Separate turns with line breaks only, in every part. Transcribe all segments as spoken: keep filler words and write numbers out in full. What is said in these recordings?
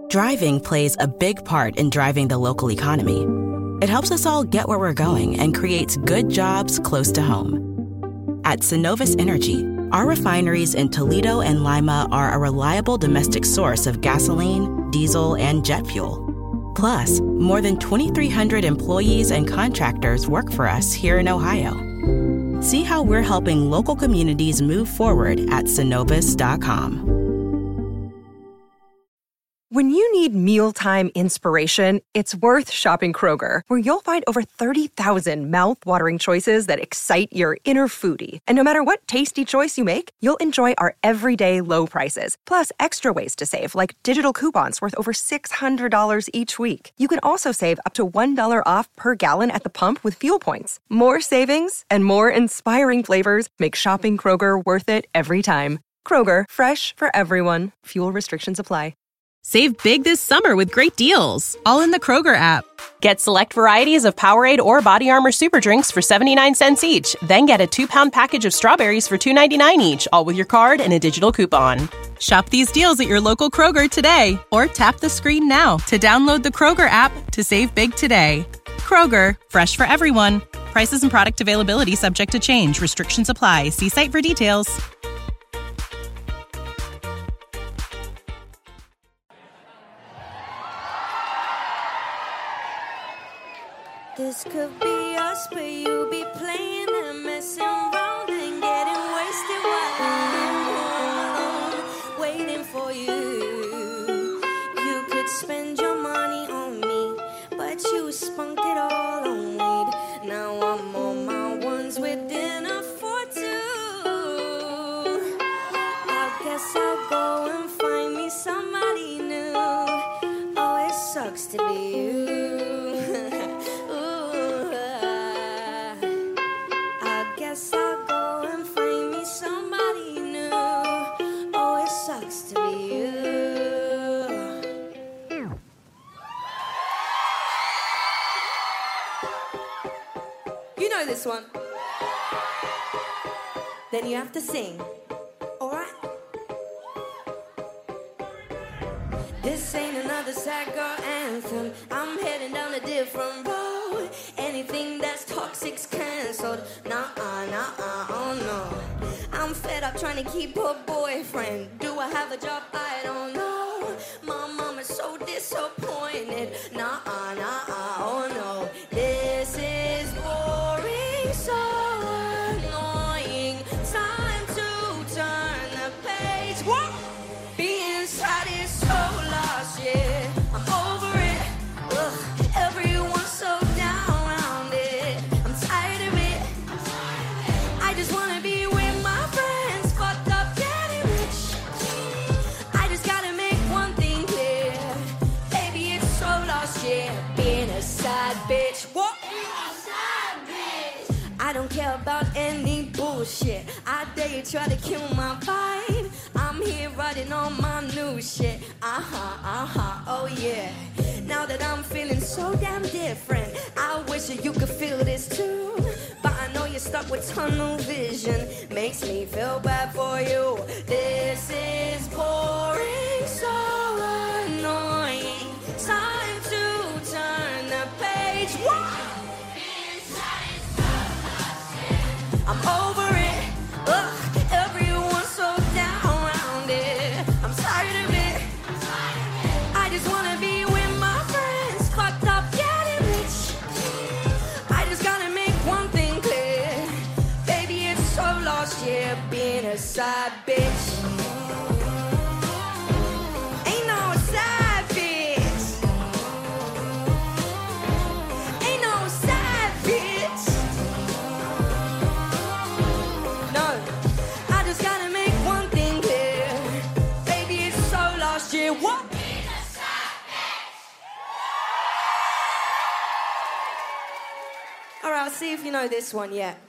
Driving plays a big part in driving the local economy. It helps us all get where we're going and creates good jobs close to home. At Synovus Energy, our refineries in Toledo and Lima are a reliable domestic source of gasoline, diesel, and jet fuel. Plus, more than twenty-three hundred employees and contractors work for us here in Ohio. See how we're helping local communities move forward at Synovus dot com.
When you need mealtime inspiration, it's worth shopping Kroger, where you'll find over thirty thousand mouth-watering choices that excite your inner foodie. And no matter what tasty choice you make, you'll enjoy our everyday low prices, plus extra ways to save, like digital coupons worth over six hundred dollars each week. You can also save up to one dollar off per gallon at the pump with fuel points. More savings and more inspiring flavors make shopping Kroger worth it every time. Kroger, fresh for everyone. Fuel restrictions apply.
Save big this summer with great deals, all in the Kroger app.
Get select varieties of Powerade or Body Armor Super Drinks for seventy-nine cents each. Then get a two-pound package of strawberries for two ninety-nine each, all with your card and a digital coupon.
Shop these deals at your local Kroger today, or tap the screen now to download the Kroger app to save big today. Kroger, fresh for everyone. Prices and product availability subject to change. Restrictions apply. See site for details.
This could be us, but you be playing and messing around and getting wasted while I'm home alone, waiting for you. You could spend your money on me, but you spunk it all on weed. Now I'm on my ones with dinner for two. I guess I'll go and find me somebody new. Oh, it sucks to be you. I'll go and find me somebody new. Oh, it sucks to be you. You know this one. Then you have to sing. Alright? This ain't another sad girl anthem. I'm heading down a different road. Anything that's toxic's cancelled. Nah-uh, nah-uh, oh no. I'm fed up trying to keep a boyfriend. Do I have a job? I don't know. My mom is so disappointed. Nah-uh, nah-uh, oh no. This is boring, so annoying. Time to turn the page. What? Being sad is so lost, yeah. I'm over it. Ugh, everyone's so down around it. I'm tired of it. I just wanna be with my friends, fucked up, getting rich. I just gotta make one thing clear. Baby, it's so lost, yeah. Being a sad bitch. What? Being a sad bitch. I don't care about any bullshit. I dare you try to kill my vibe. I'm here writing on my new shit. Uh-huh, uh-huh, oh yeah. Now that I'm feeling so damn different, I wish that you could feel this too. But I know you're stuck with tunnel vision. Makes me feel bad for you. This is boring, so annoying. Time to turn the page. What? I'm over it. Ugh, everyone's so down around it. I'm tired of it. I just wanna be with my friends, fucked up, getting rich. I just gotta make one thing clear. Baby, it's so lost, yeah, being a side bitch. Ain't no side bitch. Ain't no side bitch. No, I just gotta make one thing clear. Baby, it's so lost, yeah, what? All right, I'll see if you know this one yet.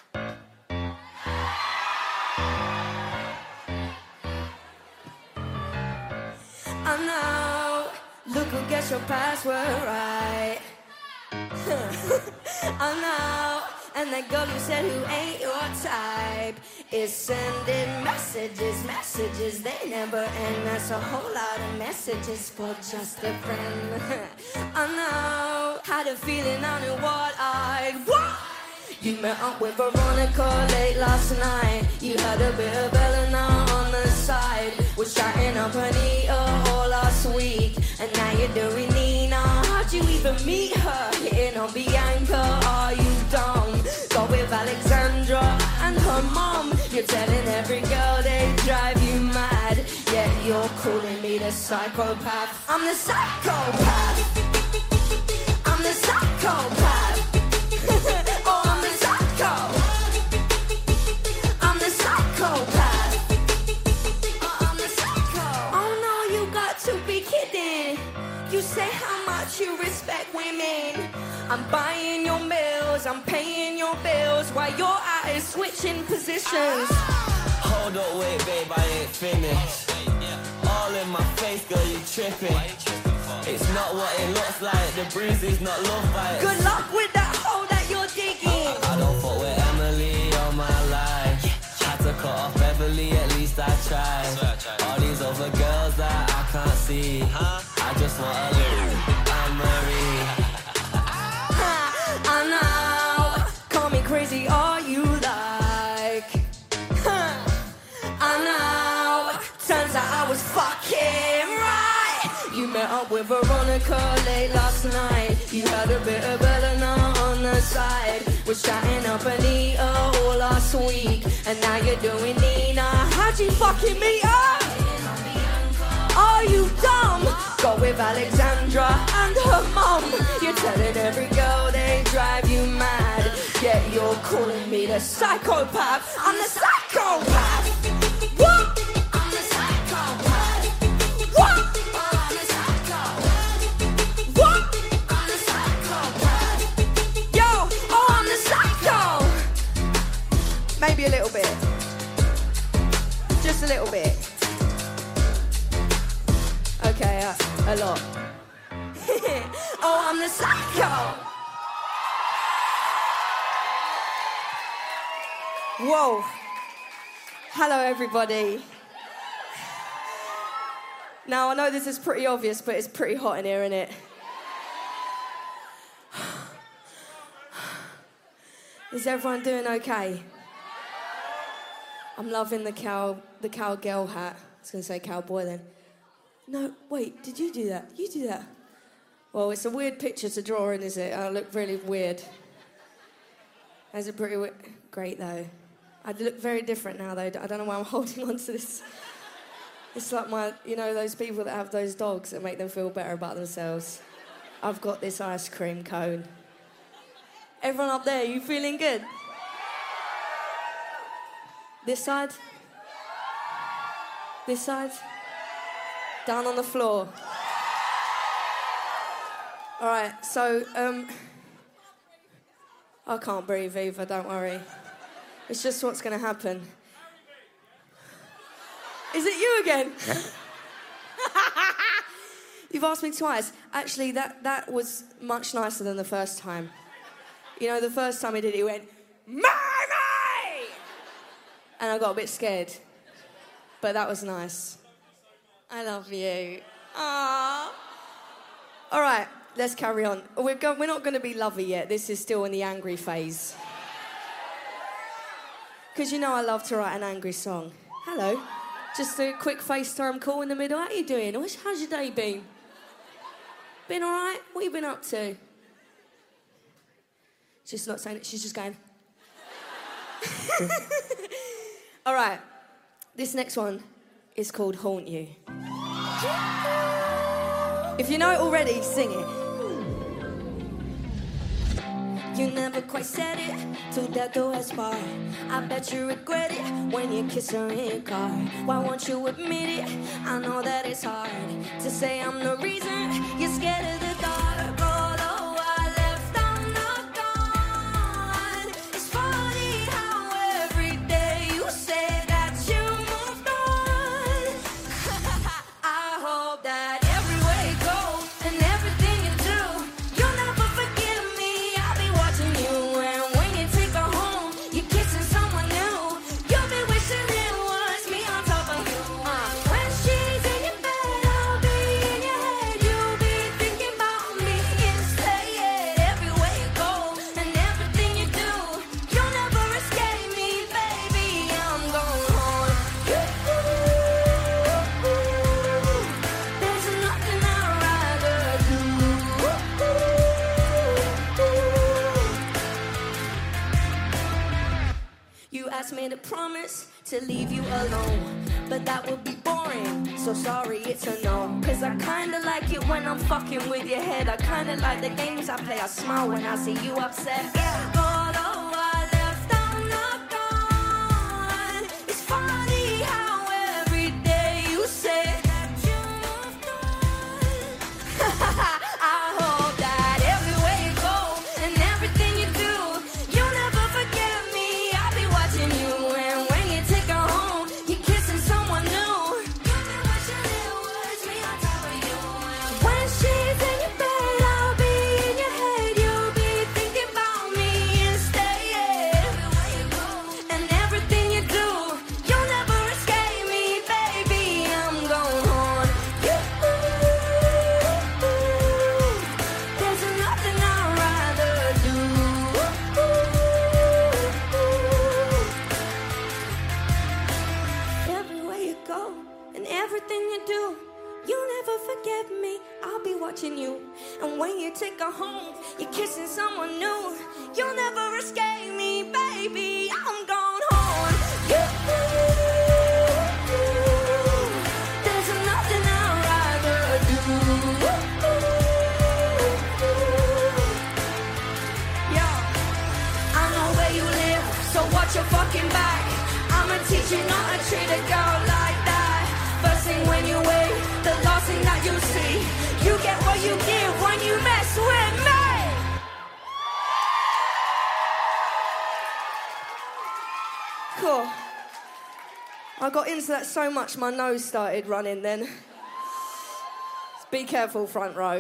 I know, look who gets your password right. I know, And that girl who said who ain't your type is sending messages, messages, they never end. That's a whole lot of messages for just a friend. I know, had a feeling I knew what I'd want. You met up with Veronica late last night. You had a bit of Elena on the side. Was chatting up Anita all last week. And now you're doing Nina. How'd you even meet her? Hitting on Bianca, are you dumb? Got with Alexandra and her mom. You're telling every girl they drive you mad. Yet you're calling me the psychopath. I'm the psychopath. I'm the psychopath. Oh, I'm the psycho. I'm the psychopath. Oh, I'm the psycho. Oh no, you got to be kidding. You say how much you respect women. I'm buying your meals, I'm paying your bills while you're out here switching positions.
Hold up, wait, babe, I ain't finished. All in my face, girl, you tripping. It's not what it looks like, the breeze is not love bites.
Good luck with that hole that you're digging.
I don't fuck with Emily all my life. Had to cut off Beverly, at least I tried. All these other girls that I can't see, I just want to live. I'm Marie.
I know, call me crazy all you like. I know, turns out I was fucking right. You met up with Veronica late last night. You had a bit of Elena on the side. Was chatting up Anita all last week. And now you're doing Nina. How'd you fucking meet her? Are you dumb? Got with Alexandra and her mom. You're telling every girl they drive you mad. Yet you're calling me the psychopath. I'm the psychopath. What? I'm the psychopath. What? I'm the psychopath. What? I'm the psychopath. Yo, oh, I'm the psycho. Maybe a little bit. Just a little bit. Okay, uh, a lot. Oh, I'm the psycho. Whoa. Hello, everybody. Now, I know this is pretty obvious, but it's pretty hot in here, isn't it? Is everyone doing okay? I'm loving the cow, the cowgirl hat. I was going to say cowboy then. No, wait, did you do that? You do that? Well, it's a weird picture to draw in, is it? I look really weird. That's a pretty we- great, though. I look very different now, though. I don't know why I'm holding on to this. It's like my, you know, those people that have those dogs that make them feel better about themselves. I've got this ice cream cone. Everyone up there, you feeling good? This side? This side? Down on the floor. All right, so, um, I can't breathe either, don't worry. It's just what's going to happen. Is it you again? You've asked me twice. Actually, that, that was much nicer than the first time. You know, the first time he did it, he went, Mamie! And I got a bit scared. But that was nice. I love you. Aww. All right, let's carry on. We're, go- we're not going to be lovey yet. This is still in the angry phase. Because you know I love to write an angry song. Hello. Just a quick FaceTime call in the middle. How you doing? How's your day been? Been all right? What you been up to? She's not saying it. She's just going. All right. This next one is called Haunt You. If you know it already, sing it. You never quite said it till that door has barred. I bet you regret it when you kiss her in your car. Why won't you admit it? I know that it's hard to say I'm the reason you're scared of the dark. Although I left, I'm not gone. It's funny how every day you say that you moved on. I hope that everywhere you go and everything you do, you'll never forgive me. I'll be watching you, and when you take made a promise to leave you alone, but that would be boring, so sorry, it's a no. Cause I kinda like it when I'm fucking with your head. I kinda like the games I play. I smile when I see you upset. Yeah, although I left, I'm not gone. It's funny how every day you say that you moved on. I hope that everywhere you go and everything you do, you'll never forget me. I'll be watching you, and when you take her home, you're kissing someone new. You'll be watching little words me on top of you. When she's in your bed, I'll be in your head. You'll be thinking about me instead. Everywhere you go and everything you do, you'll never escape me, baby. I'm going on you. There's nothing I'd rather do. Everywhere you go and everything you do, you'll never forget me. I'll be watching you, and when you take her home, you're kissing someone new. You'll never escape me, baby. I'm going home. You. There's nothing I'd rather do. Yo, I know where you live, so watch your fucking back. I'ma teach you not to treat a girl like that. First thing when you wake, the last thing that you see, you get what you give when you mess with me. Cool. I got into that so much my nose started running then. Be careful, front row.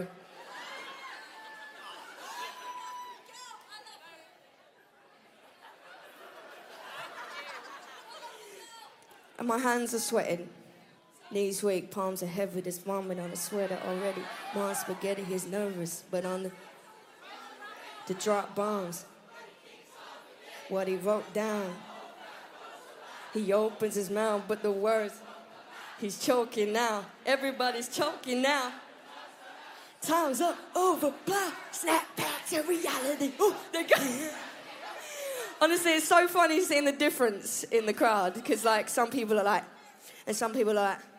And my hands are sweating. Knees weak, palms are heavy, there's vomit on the sweater already. Mom spaghetti is nervous, but on the, to drop bombs. What he wrote down. He opens his mouth, but the words, he's choking now. Everybody's choking now. Time's up, over, blah, snap back to reality. Ooh, they go. Honestly, it's so funny seeing the difference in the crowd, because like some people are like, and some people are like,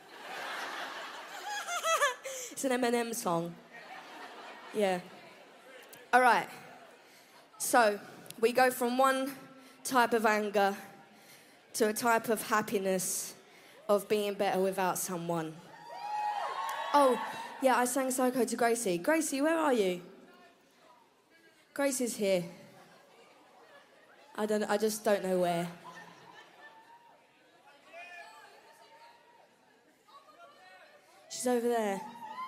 it's an Eminem song. Yeah. All right. So we go from one type of anger to a type of happiness of being better without someone. Oh, yeah, I sang Psycho to Gracie. Gracie, where are you? Gracie's here. I don't. I just don't know where. She's over there.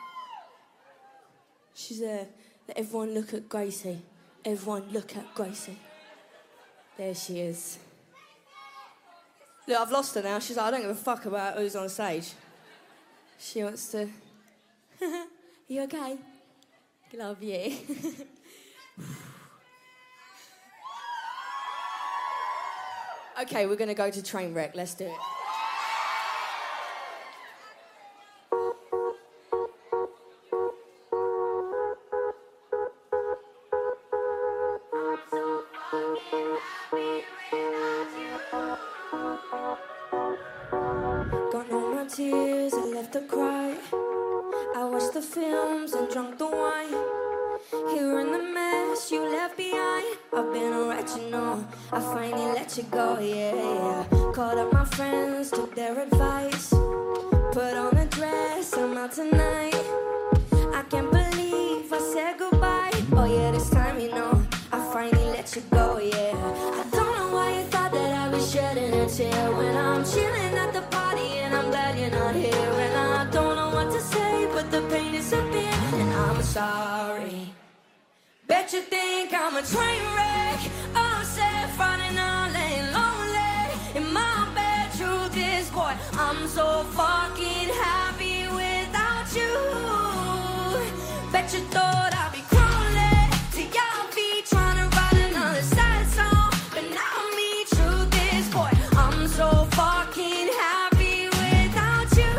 She's there. Let everyone look at Gracie. Everyone look at Gracie. There she is. Look, I've lost her now. She's like, I don't give a fuck about who's on stage. She wants to... You okay? Love you. Okay, we're going to go to Trainwreck. Let's do it. Got no more tears, I left to cry. I watched the films and drunk the wine. Here in the mess you left behind. I've been a wretch, you know. I finally let you go, yeah, yeah. Called up my friends, took their advice. Put on a dress, I'm out tonight. I can't believe I said goodbye. Oh yeah, this time, you know, I finally let you go, yeah. I don't know why you thought that I was shedding a tear when I'm chilling at the party and I'm glad you're not here. And I don't know what to say, but the pain is a bit, and I'm sorry. Bet you think I'm a train wreck, upset, Friday night, laying lonely in my bed. Truth is, boy, I'm so fucking happy without you. Bet you thought I'd be crawling to your feet, trying to write another sad song, but not me. Truth is, boy, I'm so fucking happy without you.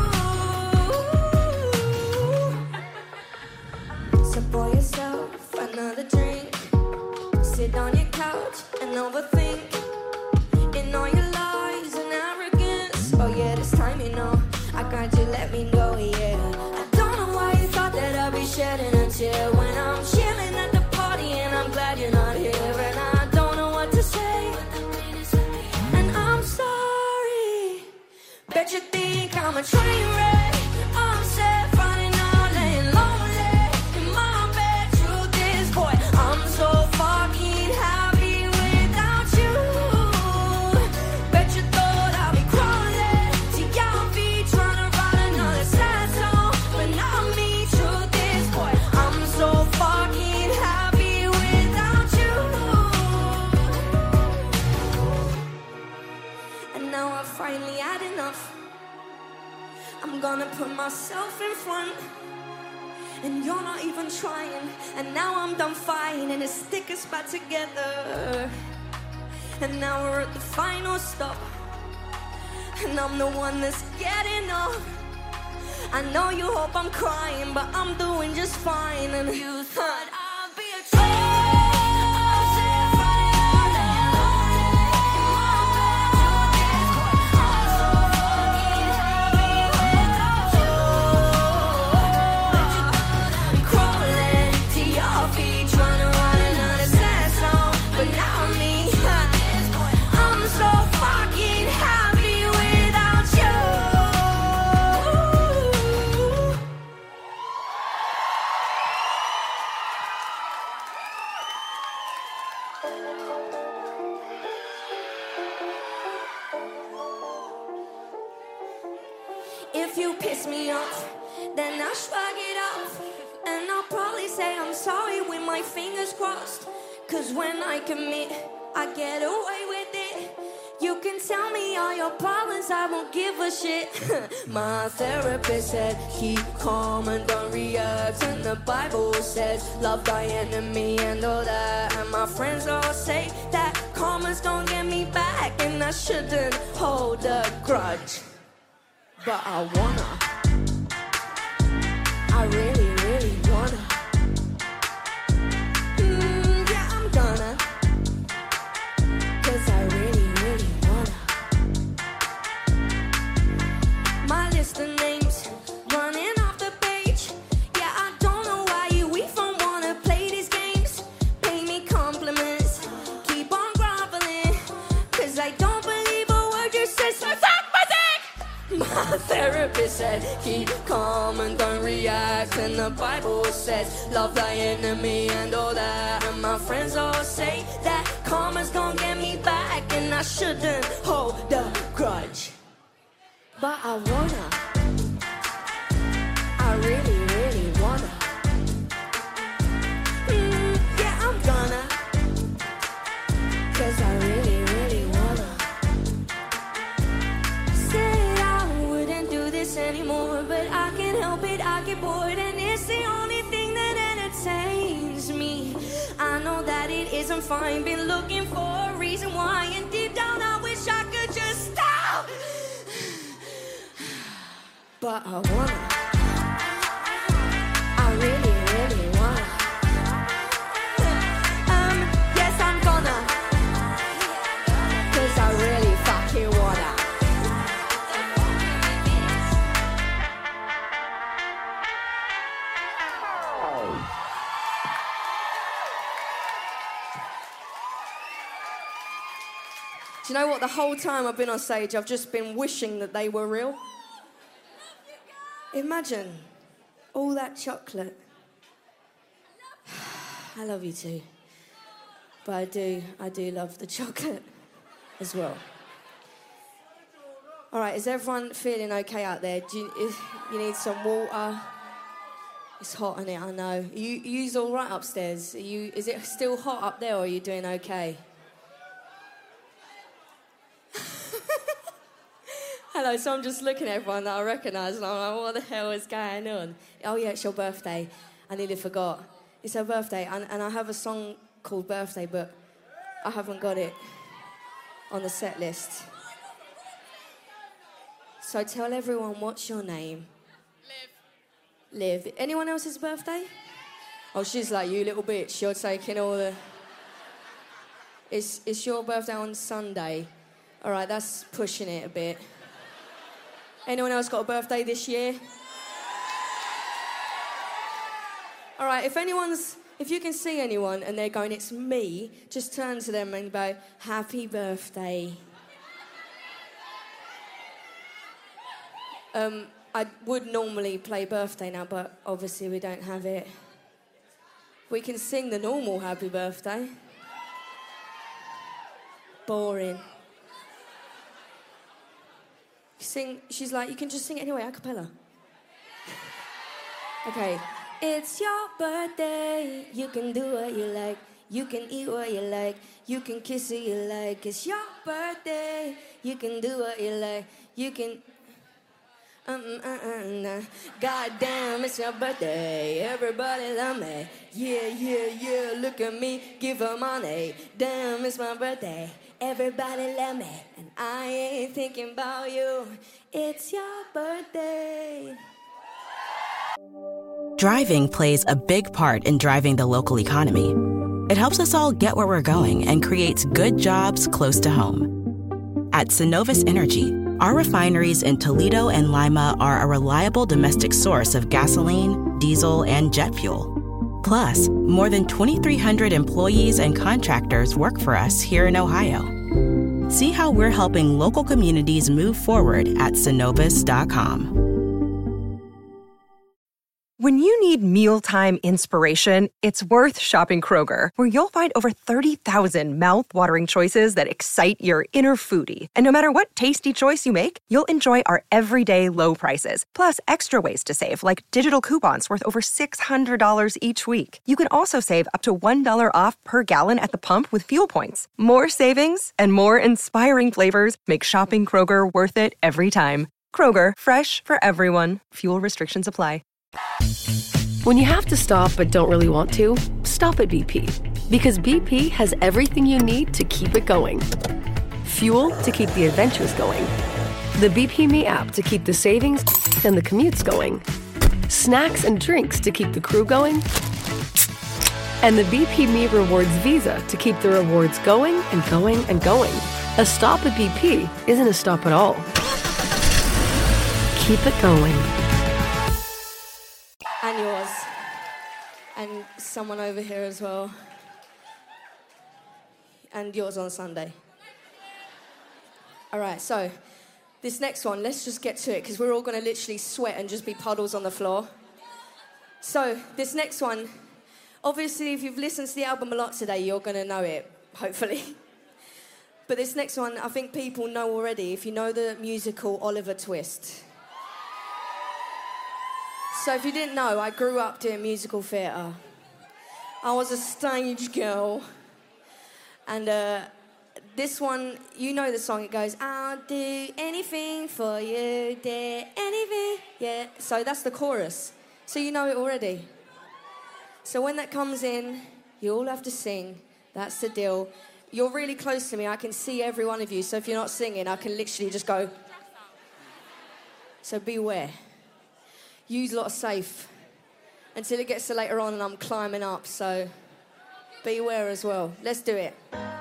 So pour yourself another drink, sit on your couch and overthink. a train wreck. I'm set, finding all laying lonely in my bed. Truth is, boy, I'm so fucking happy without you. Bet you thought I'd be crawling to your feet, trying to write another sad song, but not me. Truth is, boy, I'm so fucking happy without you. And now I've finally had enough. I'm gonna put myself in front, and you're not even trying. And now I'm done fighting, and it's stick us back together. And now we're at the final stop, and I'm the one that's getting up. I know you hope I'm crying, but I'm doing just fine. And you thought I'd be a If you piss me off, then I'll shrug it off, and I'll probably say I'm sorry with my fingers crossed. Cause when I commit, I get away with it. You can tell me all your problems, I won't give a shit. My therapist said, keep calm and don't react. And the Bible says, love thy enemy and all that. And my friends all say that karma's gonna get me back, and I shouldn't hold a grudge. But I wanna, I really, really wanna. Mm, yeah, I'm gonna, cause I really, really wanna. My list of names running off the page. Yeah, I don't know why you even wanna play these games. Pay me compliments, keep on groveling, cause I don't believe a word you say, so fuck my dick. My therapist said, keep calm and don't react. And the Bible says, love thy enemy and all that. And my friends all say that karma's gonna get me back, and I shouldn't hold a grudge. But I wanna, I really, really wanna. Mm, yeah, I'm gonna, cause I really, really wanna. Said I wouldn't do this anymore, but I can't help it, I get bored, and it's the only thing that entertains me. I know that it isn't fine, been looking for a reason why, and deep down I wish I could just stop. But I wanna, I really, really wanna. Um, yes, I'm gonna, cause I really fucking wanna. Do you know what? The whole time I've been on stage, I've just been wishing that they were real. Imagine all that chocolate. I love you too. But I do, I do love the chocolate as well. All right, is everyone feeling okay out there? Do you, if you need some water? It's hot in it, I know. You, you's all right upstairs? Are you, is it still hot up there, or are you doing okay? Hello, so I'm just looking at everyone that I recognise, and I'm like, what the hell is going on? Oh yeah, it's your birthday. I nearly forgot. It's her birthday, and, and I have a song called Birthday, but I haven't got it on the set list. So tell everyone, what's your name? Liv. Liv. Anyone else's birthday? Oh, she's like, you little bitch, you're taking all the... It's, it's your birthday on Sunday. All right, that's pushing it a bit. Anyone else got a birthday this year? All right, if anyone's, if you can see anyone and they're going, it's me, just turn to them and go, happy birthday. Um, I would normally play birthday now, but obviously we don't have it. We can sing the normal happy birthday. Boring. Sing, she's like, you can just sing it anyway, a cappella. Okay. It's your birthday, you can do what you like, you can eat what you like, you can kiss who you like. It's your birthday, you can do what you like, you can... Um, uh, uh, nah. God damn, it's your birthday, everybody love me. Yeah, yeah, yeah, look at me, give her money. Damn, it's my birthday, everybody love me. And I ain't thinking about you, it's your birthday.
Driving plays a big part in driving the local economy. It helps us all get where we're going and creates good jobs close to home. At Synovus Energy, our refineries in Toledo and Lima are a reliable domestic source of gasoline, diesel, and jet fuel. Plus, more than twenty-three hundred employees and contractors work for us here in Ohio. See how we're helping local communities move forward at Synovus dot com.
When you need mealtime inspiration, it's worth shopping Kroger, where you'll find over thirty thousand mouth-watering choices that excite your inner foodie. And no matter what tasty choice you make, you'll enjoy our everyday low prices, plus extra ways to save, like digital coupons worth over six hundred dollars each week. You can also save up to one dollar off per gallon at the pump with fuel points. More savings and more inspiring flavors make shopping Kroger worth it every time. Kroger, fresh for everyone. Fuel restrictions apply.
When you have to stop but don't really want to, stop at B P. Because B P has everything you need to keep it going. Fuel to keep the adventures going. The B P Me app to keep the savings and the commutes going. Snacks and drinks to keep the crew going. And the B P Me Rewards Visa to keep the rewards going and going and going. A stop at B P isn't a stop at all. Keep it going.
And yours. And someone over here as well. And yours on Sunday. All right, so this next one, let's just get to it, because we're all going to literally sweat and just be puddles on the floor. So this next one, obviously, if you've listened to the album a lot today, you're going to know it, hopefully. But this next one, I think people know already, if you know the musical Oliver Twist. So if you didn't know, I grew up doing musical theatre. I was a stage girl. And uh, this one, you know the song, it goes, I'll do anything for you, dear, anything, yeah. So that's the chorus. So you know it already. So when that comes in, you all have to sing. That's the deal. You're really close to me. I can see every one of you. So if you're not singing, I can literally just go. So beware. Use a lot of safe until it gets to later on and I'm climbing up, so beware as well. Let's do it.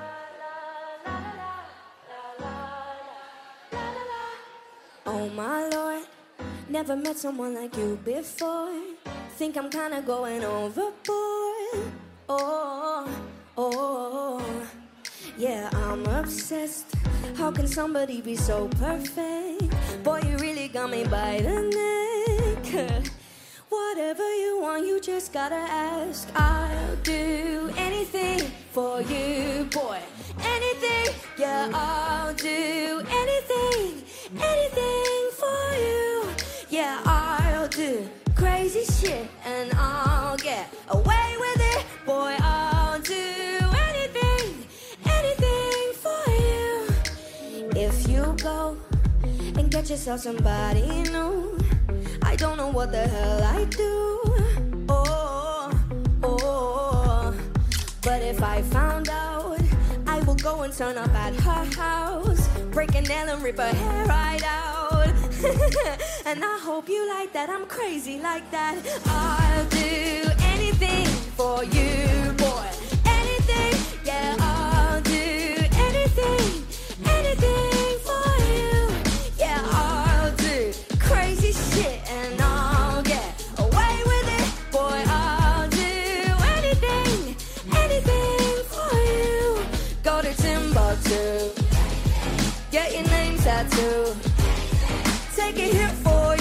Oh my Lord, never met someone like you before. Think I'm kinda going overboard. Oh, oh, yeah, I'm obsessed. How can somebody be so perfect? Boy, you really got me by the neck. Whatever you want, you just gotta ask. I'll do anything for you, boy. Anything, yeah, I'll do anything, anything for you. Yeah, I'll do crazy shit and I'll get away with it. Boy, I'll do anything, anything for you. If you go and get yourself somebody new, I don't know what the hell I do. Oh, oh. But if I found out, I will go and turn up at her house, break a nail and rip her hair right out. And I hope you like that, I'm crazy like that. I'll do anything for you, boy. Anything, yeah, I'll do anything, anything for you. Yeah, I'll do crazy shit and I'll get away with it. Boy, I'll do anything, anything for you. Go to Timbuktu, get your name tattooed. Take it here for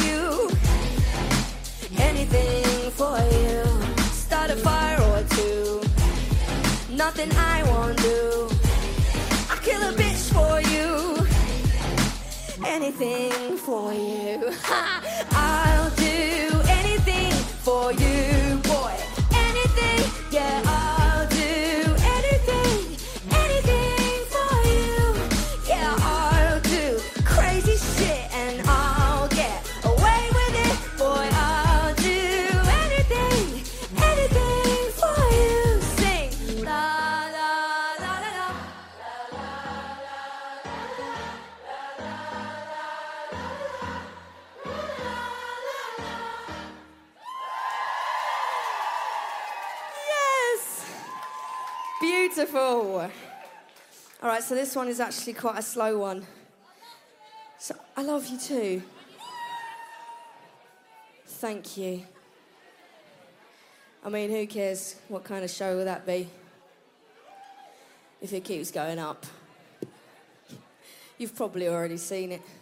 anything for you. Start a fire or two. Nothing I won't do. I'll kill a bitch for you. Anything for you. I'll do anything for you, boy. Anything, yeah, I'll do anything, anything for you. Yeah, I'll do crazy shit and I'll get away with it, boy. I'll do anything, anything for you. Sing la la la la la. Yes! Beautiful. All right, so this one is actually quite a slow one. So, I love you too. Thank you. I mean, who cares what kind of show will that be if it keeps going up? You've probably already seen it.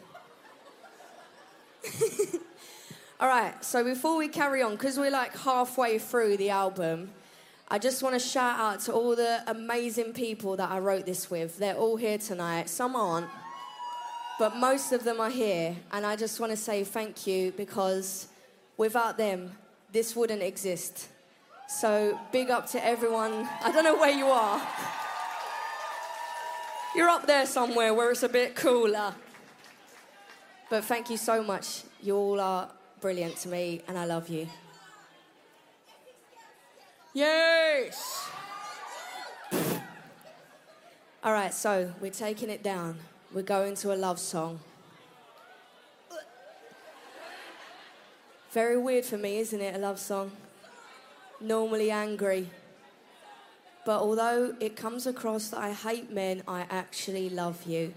All right, so before we carry on, because we're like halfway through the album, I just want to shout out to all the amazing people that I wrote this with. They're all here tonight. Some aren't, but most of them are here. And I just want to say thank you, because without them, this wouldn't exist. So big up to everyone. I don't know where you are. You're up there somewhere where it's a bit cooler. But thank you so much. You all are brilliant to me, and I love you. Yes! All right, so we're taking it down. We're going to a love song. Very weird for me, isn't it, a love song? Normally angry. But although it comes across that I hate men, I actually love you.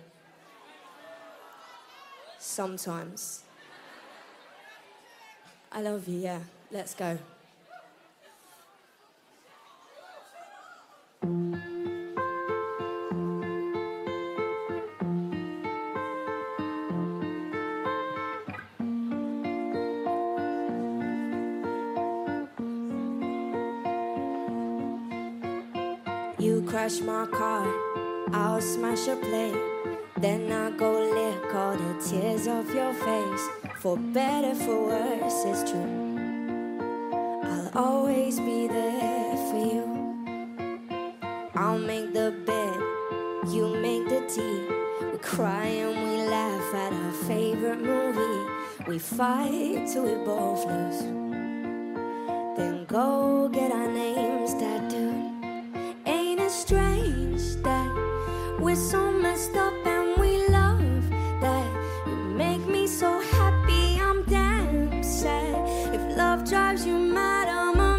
Sometimes. I love you, yeah. Let's go. You crash my car, I'll smash a plate. Then I go lick all the tears off your face. For better, for worse, it's true. I'll always be there for you. I'll make the bed, you make the tea. We cry and we laugh at our favorite movie. We fight till we both lose. Then go get our names tattooed. Ain't it strange that we're so messed up and we love that? You make me so happy, I'm damn sad. If love drives you mad, I'm a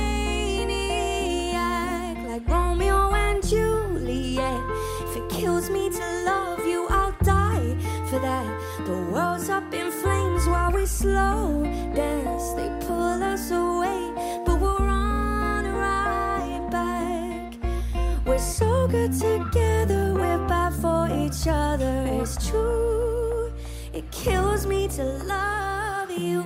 maniac. Like Romeo and Juliet. If it kills me to love you, I'll die for that. The world's up in flames while we slow dance. They pull us away, but we'll run right back. We're so good together, we're bad for each other. It's true, it kills me to love you.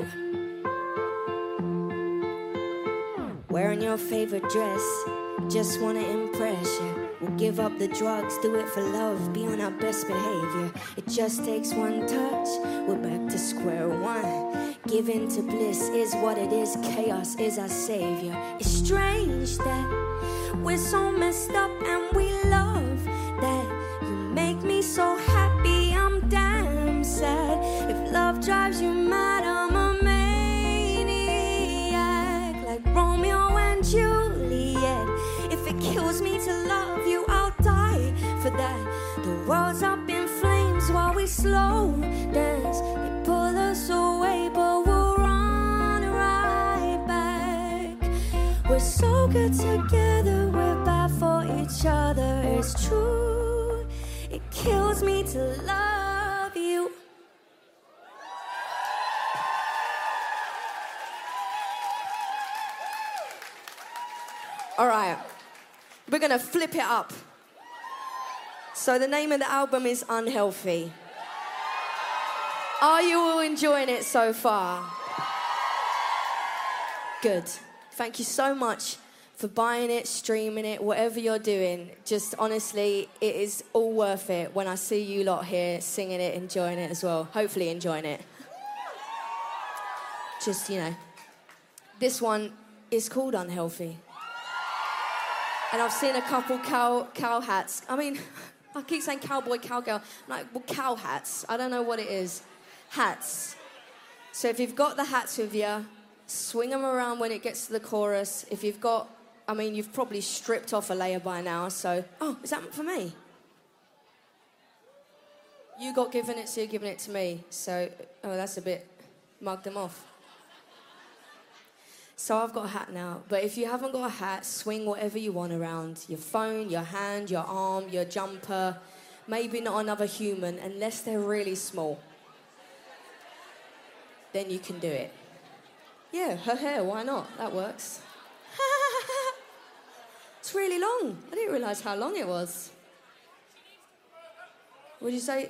Wearing your favorite dress, just wanna impress you. We'll give up the drugs, do it for love, be on our best behavior. It just takes one touch, we're back to square one. Give in to bliss is what it is, chaos is our savior. It's strange that we're so messed up and we love that. You make me so happy, I'm damn sad. If love drives you mad, I'm a maniac. Like Romeo and Juliet. If it kills me to love you, I'll die for that. The world's up in flames while we slow dance. They pull us away, but we'll run right back. We're so good together, we're bad for each other. It's true, it kills me to love you. All right, we're gonna flip it up. So the name of the album is Unhealthy. Are you all enjoying it so far? Good. Thank you so much for buying it, streaming it, whatever you're doing. Just honestly, it is all worth it when I see you lot here singing it, enjoying it as well. Hopefully enjoying it. Just, you know. This one is called Unhealthy. And I've seen a couple cow, cow hats. I mean, I keep saying cowboy, cowgirl. I'm like, well, cow hats. I don't know what it is. Hats. So if you've got the hats with you, swing them around when it gets to the chorus. If you've got, I mean, you've probably stripped off a layer by now, so... Oh, is that for me? You got given it, so you're giving it to me. So, oh, that's a bit... Mugged them off. So I've got a hat now, but if you haven't got a hat, swing whatever you want around. Your phone, your hand, your arm, your jumper. Maybe not another human, unless they're really small. Then you can do it. Yeah, her hair, why not? That works. It's really long. I didn't realise how long it was. What did you say?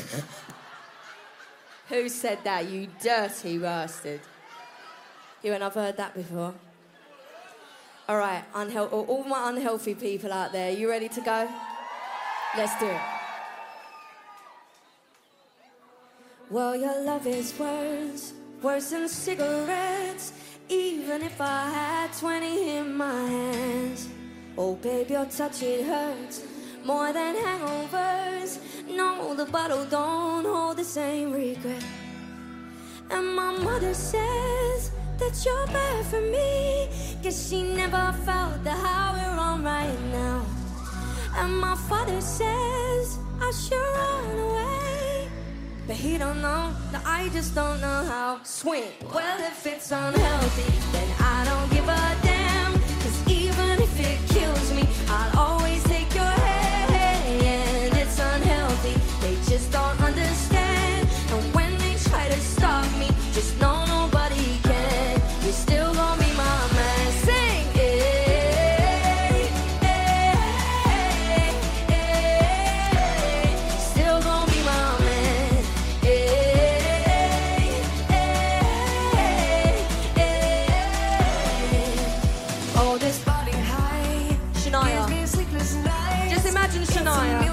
Who said that, you dirty bastard? You and I've heard that before. All right, unhe- all my unhealthy people out there, you ready to go? Let's do it. Well, your love is worse, worse than cigarettes. Even if I had twenty in my hands. Oh, babe, your touch, it hurts more than hangovers. No, the bottle don't hold the same regret. And my mother says that you're bad for me, 'cause she never felt the how we're on right now. And my father says I should run away, but he don't know that I just don't know how. Swing. Well, if it's unhealthy, then I don't give a damn, 'cause even if it kills me, I'll always take your hand. It's unhealthy, they just don't understand. And when they try to stop me, just know nobody can. You're still gonna be my man. Sing it. Still gonna be my man. Oh, this body high. Shania. Just imagine Shania.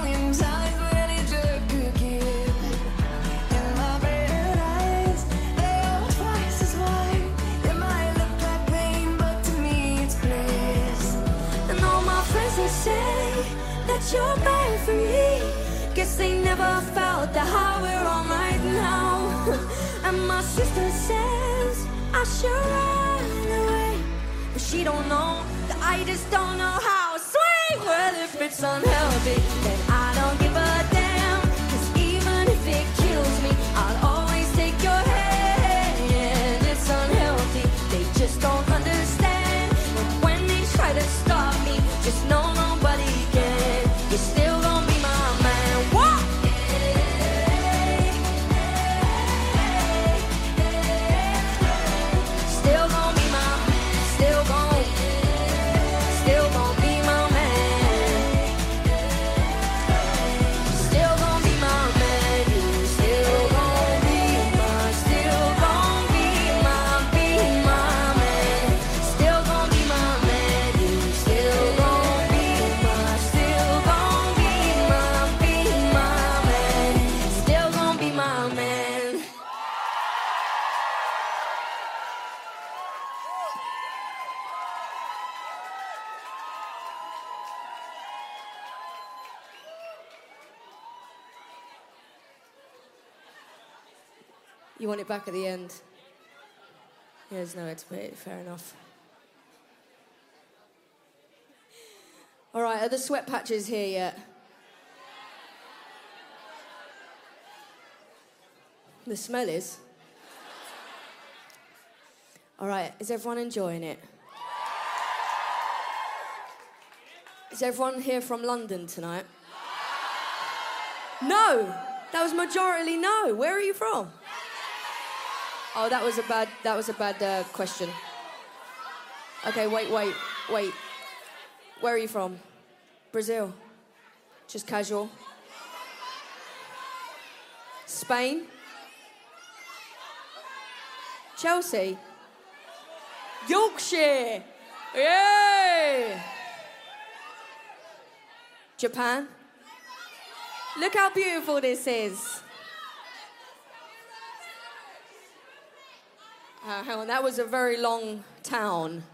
That you're bad for me, guess they never felt the how we're on right now. And my sister says I should run away, but she don't know that I just don't know how. Swing. Well, if it's unhealthy, then I don't give a damn, 'cause even if it kills me, I'll always take your hand. It's unhealthy, they just don't understand. And when they try to stop me, just know nobody can. You're still gonna be my man. What? Still gonna be my, still gonna, still gonna be my man. Still gonna be my man. You still gonna be my, still gonna be my, be my man. Still gonna be my man. You still gonna be my, still gonna be my, be my man. Still gonna be my man. You want it back at the end? Yeah, there's nowhere to put it, fair enough. All right, are the sweat patches here yet? The smell is. All right, is everyone enjoying it? Is everyone here from London tonight? No! That was majority no. Where are you from? Oh, that was a bad, that was a bad uh, question. Okay, wait, wait, wait. Where are you from? Brazil. Just casual. Spain? Chelsea? Yorkshire. Yay! Japan. Look how beautiful this is. Uh, hang on, that was a very long town.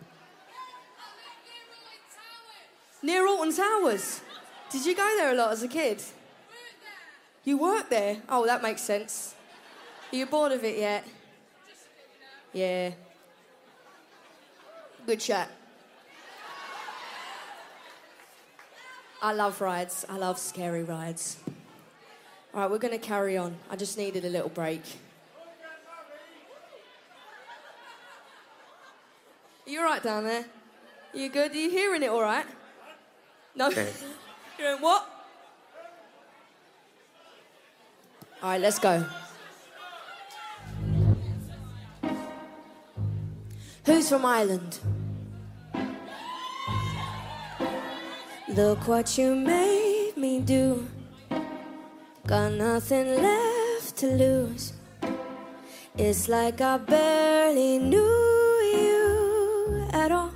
Near Alton Towers. Did you go there a lot as a kid? You worked there? Oh, that makes sense. Are you bored of it yet? Yeah. Good chat. I love rides. I love scary rides. All right, we're going to carry on. I just needed a little break. Are you all right down there? Are you good? Are you hearing it all right? No? You're doing what? All right, let's go. Who's from Ireland? Look what you made me do. Got nothing left to lose. It's like I barely knew you at all.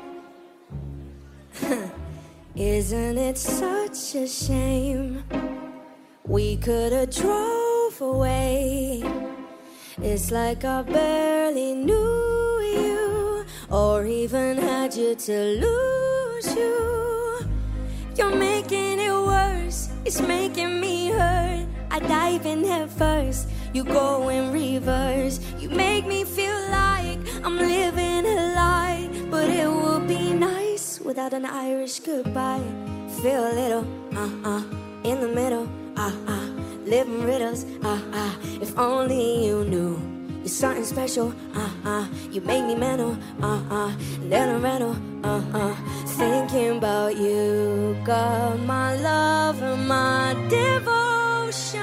Isn't it such a shame? We could have drove away. It's like I barely knew you, or even had you to lose you. You're making it worse, it's making me hurt. I dive in head first, you go in reverse. You make me feel like I'm living a lie, but it would be nice without an Irish goodbye. Feel a little, uh-uh, in the middle, uh-uh, living riddles, uh-uh. If only you knew you're something special, uh-uh. You make me mental, uh-uh, and then a rental, uh-uh. Thinking about you, got my love and my devotion.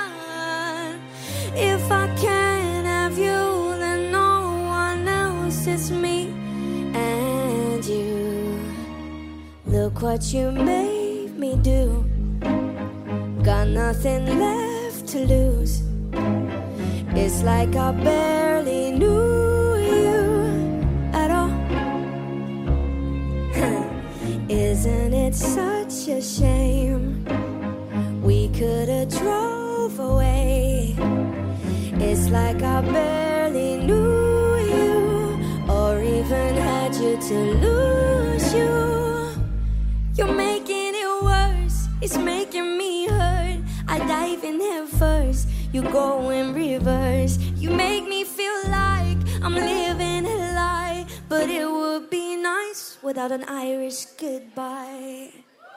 If I can't have you, then no one else, it's me and you. Look what you made me do. Got nothing left to lose. It's like I barely knew you at all. Isn't it such a shame? We could have drove away. It's like I barely knew you, or even had you to lose you. You're making it worse, it's making me hurt. I dive in head first, you go in reverse. You make me feel like I'm living a lie, but it would be nice without an Irish goodbye.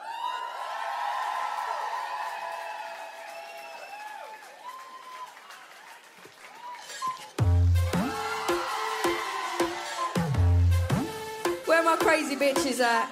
Where are my crazy bitches at?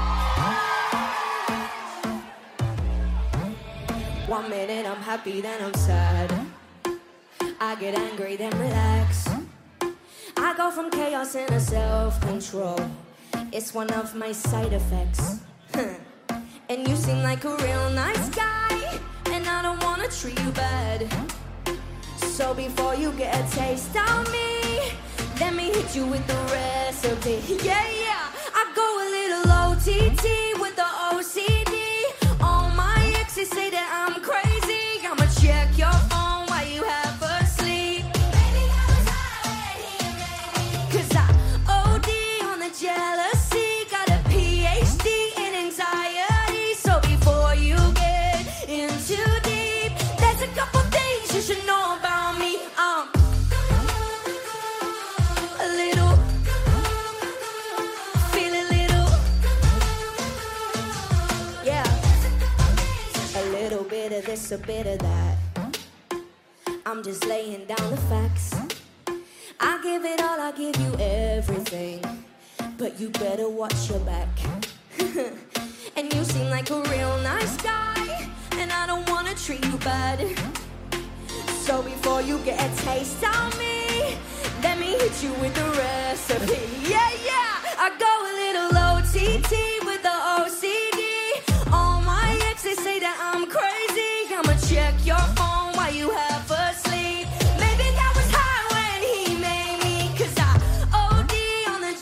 One minute I'm happy, then I'm sad. I get angry, then relax. I go from chaos into self-control. It's one of my side effects. And you seem like a real nice guy, and I don't wanna treat you bad. So before you get a taste of me, let me hit you with the recipe. Yeah, yeah. I go a little O T T with the O C D. All my exes say that I'm crazy. I'ma check your phone while you half asleep. Baby, I was high, cause I O D on the jealousy. Got a P H D in anxiety. So before you get in too deep, there's a couple things you should know about me. Um, a little, feel a little, yeah. A little bit of this, a bit of that. I'm just laying down the facts. I give it all, I give you everything, but you better watch your back. And you seem like a real nice guy, and I don't wanna treat you bad. So before you get a taste of me, let me hit you with the recipe. Yeah, yeah. I go a little O T T with the O C D. All my exes say that I'm crazy. I'ma check your phone while you half asleep. Maybe that was high when he made me, cause I O D on the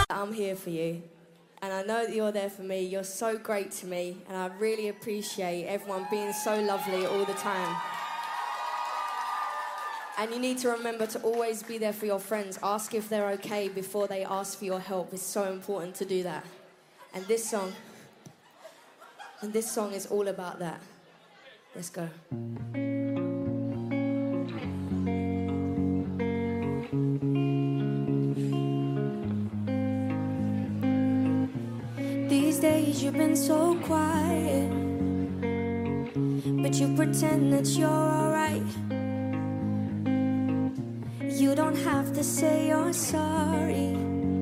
I'm here for you. And I know that you're there for me. You're so great to me. And I really appreciate everyone being so lovely all the time. And you need to remember to always be there for your friends. Ask if they're okay before they ask for your help. It's so important to do that. And this song, and this song is all about that. Let's go.
These days you've been so quiet, but you pretend that you're alright. You don't have to say you're sorry.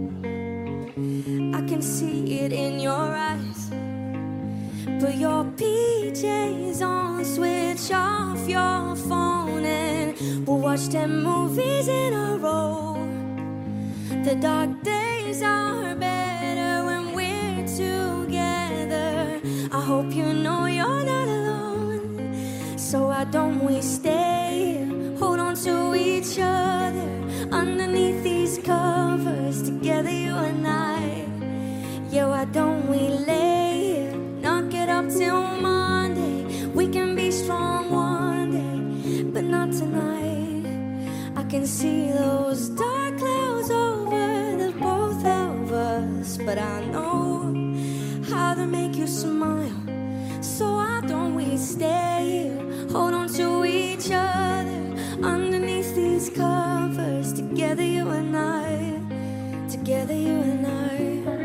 I can see it in your eyes. Put your P Js on, switch off your phone, and we'll watch them movies in a row. The dark days are better when we're together. I hope you know you're not alone. So why don't we stay here, hold on to each other underneath these covers, together you and I. Yeah, why don't we lay here, knock it up till Monday. We can be strong one day, but not tonight. I can see those dark clouds over the both of us, but I know how to make you smile. So why don't we stay here, hold on to each other underneath these covers, together you and I, together you and I.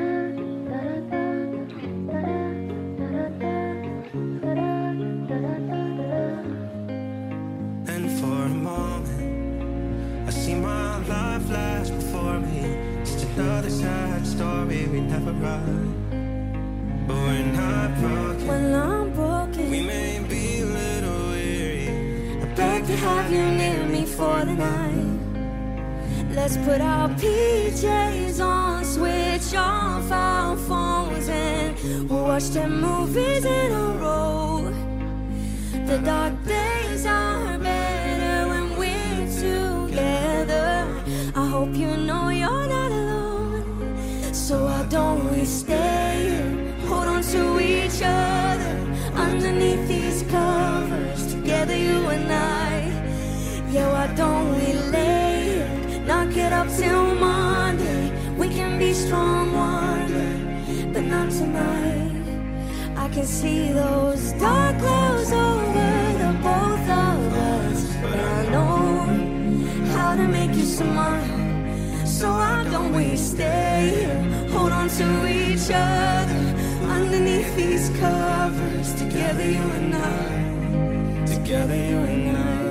And for a moment I see my life flash before me, just another sad story we never write. But we're not broken,
when I'm broken,
we may be a little weary.
I beg to have you near me for the night. Let's put our P Js on, switch off our phones, and we'll watch them movies in a row. The dark days are better when we're together. I hope you know you're not alone. So why don't we stay here, hold on to each other underneath these covers, together you and I. Yeah, why don't we lay here, knock it up till Monday. We can be strong one day, but not tonight. I can see those dark clouds over the both of us, but I know how to make you smile. So why don't we stay here, hold on to each other underneath these covers, together you and I, together you and I.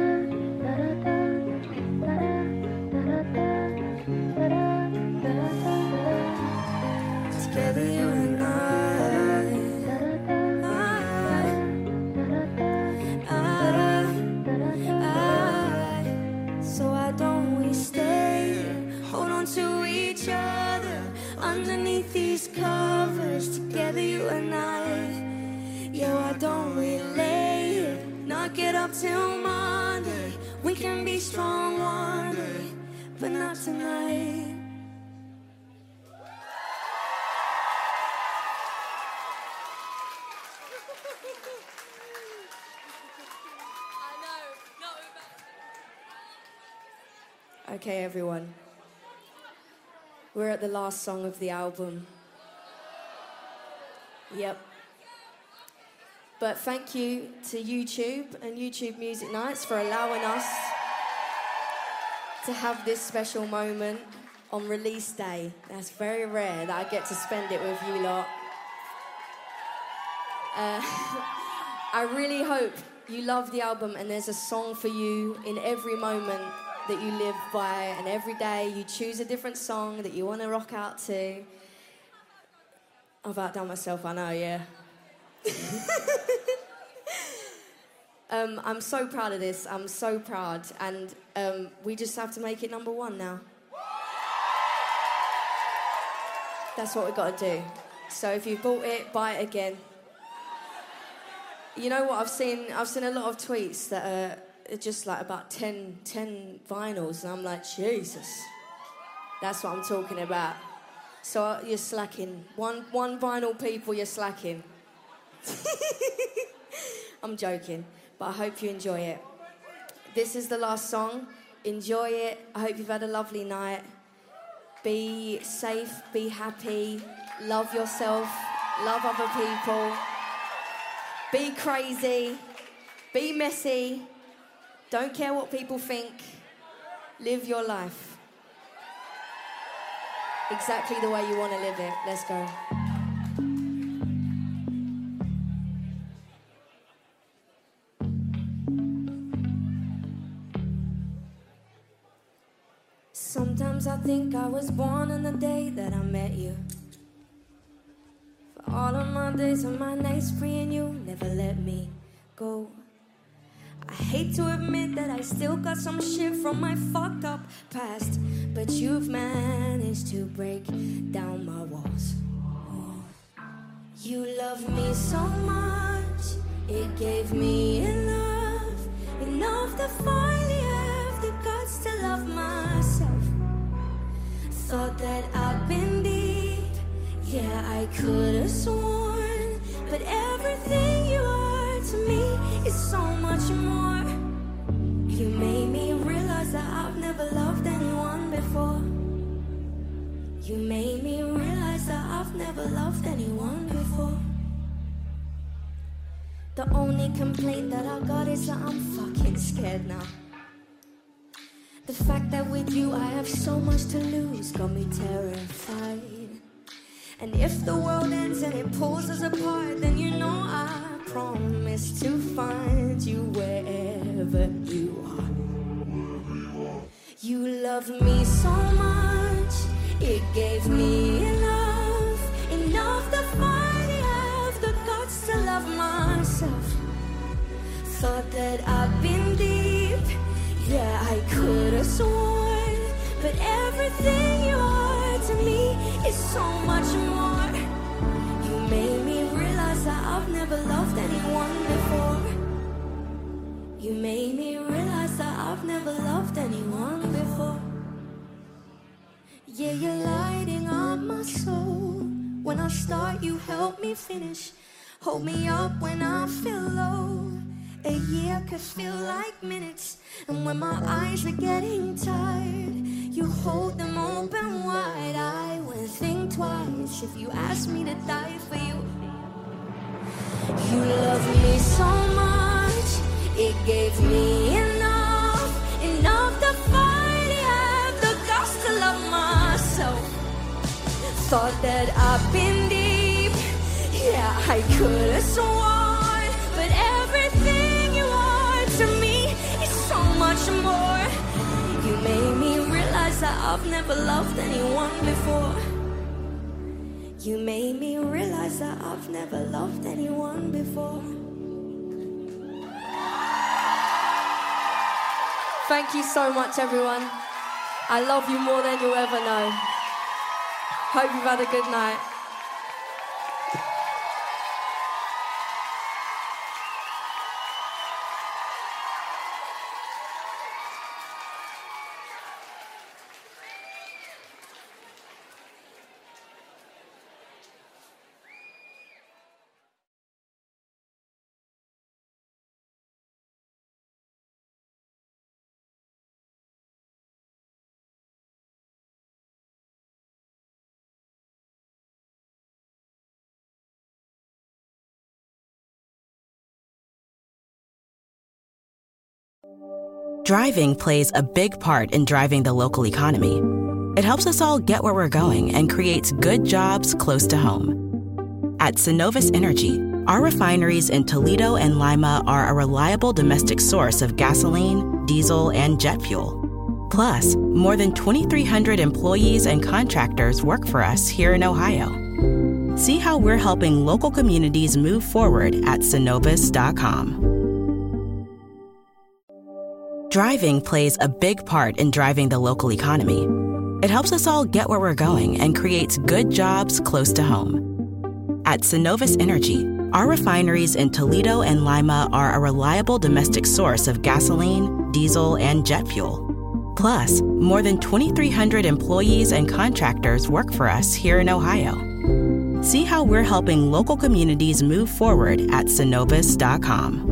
Together you and I, I, I. So why don't we stay here, hold on to each other underneath these covers, together you and I. Yeah, why don't we lay here, knock it up till Monday. We can be strong one day, but not tonight.
Okay, everyone. We're at the last song of the album. Yep. But thank you to YouTube and YouTube Music Nights for allowing us to have this special moment on release day. That's very rare that I get to spend it with you lot. Uh, I really hope you love the album and there's a song for you in every moment that you live by, and every day you choose a different song that you want to rock out to. I've outdone myself, I know, yeah. um, I'm so proud of this, I'm so proud, and um, we just have to make it number one now. That's what we've got to do. So if you bought it, buy it again. You know what, I've seen, I've seen a lot of tweets that are just like about ten, ten vinyls, and I'm like, Jesus, that's what I'm talking about. So you're slacking. One, one vinyl people, you're slacking. I'm joking, but I hope you enjoy it. This is the last song. Enjoy it. I hope you've had a lovely night. Be safe, be happy, love yourself, love other people. Be crazy, be messy. Don't care what people think. Live your life exactly the way you want to live it. Let's go. Sometimes I think I was born on the day that I met you. For all of my days and my nights freeing you, never let me go. I hate to admit that I still got some shit from my fucked up past, but you've managed to break down my walls. You love me so much, it gave me enough, enough to finally have the guts to love myself. Thought that I've been deep, yeah, I could have sworn, but everything you are to me is so much more. You made me realize that I've never loved anyone before. You made me realize that I've never loved anyone before. The only complaint that I got is that I'm fucking scared now. The fact that with you I have so much to lose got me terrified. And if the world ends and it pulls us apart, then you know I promise to find you wherever you are. You love me so much, it gave me enough, enough to finally have the guts to love myself. Thought that I've been deep, yeah, I could have sworn, but everything you are to me is so much more. You made me realize that I've never loved anyone before. You made me realize that I've never loved anyone before. Yeah, you're lighting up my soul. When I start, you help me finish. Hold me up when I feel low. A year could feel like minutes, and when my eyes are getting tired, you hold them open wide. I wouldn't think twice if you asked me to die for you. You love me so much, it gave me enough, enough to finally have the guts to love myself. Thought that I've been deep, yeah, I could have sworn, but everything you are to me is so much more. You made me realize that I've never loved anyone before. You made me realize that I've never loved anyone before. Thank you so much, everyone. I love you more than you'll ever know. Hope you've had a good night.
Driving plays a big part in driving the local economy. It helps us all get where we're going and creates good jobs close to home. At Synovus Energy, our refineries in Toledo and Lima are a reliable domestic source of gasoline, diesel, and jet fuel. Plus, more than twenty-three hundred employees and contractors work for us here in Ohio. See how we're helping local communities move forward at Synovus dot com. Driving plays a big part in driving the local economy. It helps us all get where we're going and creates good jobs close to home. At Synovus Energy, our refineries in Toledo and Lima are a reliable domestic source of gasoline, diesel, and jet fuel. Plus, more than twenty-three hundred employees and contractors work for us here in Ohio. See how we're helping local communities move forward at Synovus dot com.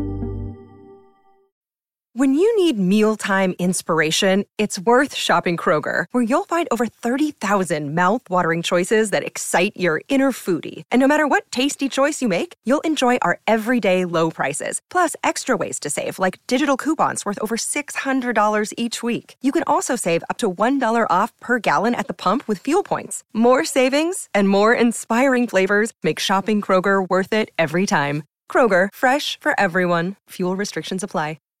When you need mealtime inspiration, it's worth shopping Kroger, where you'll find over thirty thousand mouth-watering choices that excite your inner foodie. And no matter what tasty choice you make, you'll enjoy our everyday low prices, plus extra ways to save, like digital coupons worth over six hundred dollars each week. You can also save up to one dollar off per gallon at the pump with fuel points. More savings and more inspiring flavors make shopping Kroger worth it every time. Kroger, fresh for everyone. Fuel restrictions apply.